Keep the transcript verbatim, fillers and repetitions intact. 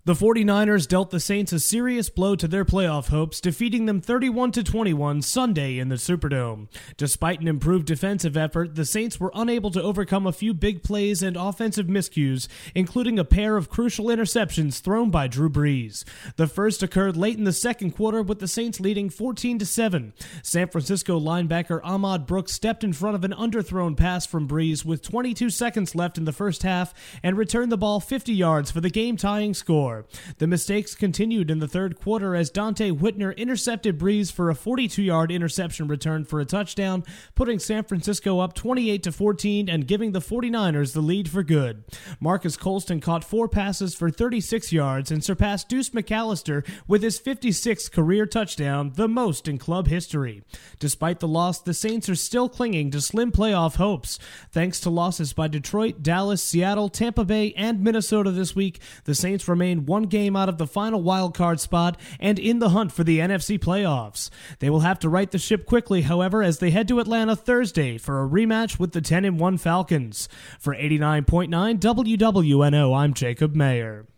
The 49ers dealt the Saints a serious blow to their playoff hopes, defeating them thirty-one to twenty-one Sunday in the Superdome. Despite an improved defensive effort, the Saints were unable to overcome a few big plays and offensive miscues, including a pair of crucial interceptions thrown by Drew Brees. The first occurred late in the second quarter, with the Saints leading fourteen to seven. San Francisco linebacker Ahmad Brooks stepped in front of an underthrown pass from Brees with twenty-two seconds left in the first half and returned the ball fifty yards for the game-tying score. The mistakes continued in the third quarter as Dante Whitner intercepted Brees for a forty-two-yard interception return for a touchdown, putting San Francisco up twenty-eight to fourteen and giving the 49ers the lead for good. Marcus Colston caught four passes for thirty-six yards and surpassed Deuce McAllister with his fifty-sixth career touchdown, the most in club history. Despite the loss, the Saints are still clinging to slim playoff hopes. Thanks to losses by Detroit, Dallas, Seattle, Tampa Bay, and Minnesota this week, the Saints remain one game out of the final wildcard spot and in the hunt for the N F C playoffs. They will have to right the ship quickly, however, as they head to Atlanta Thursday for a rematch with the ten and one Falcons. For eighty-nine point nine W W N O, I'm Jacob Mayer.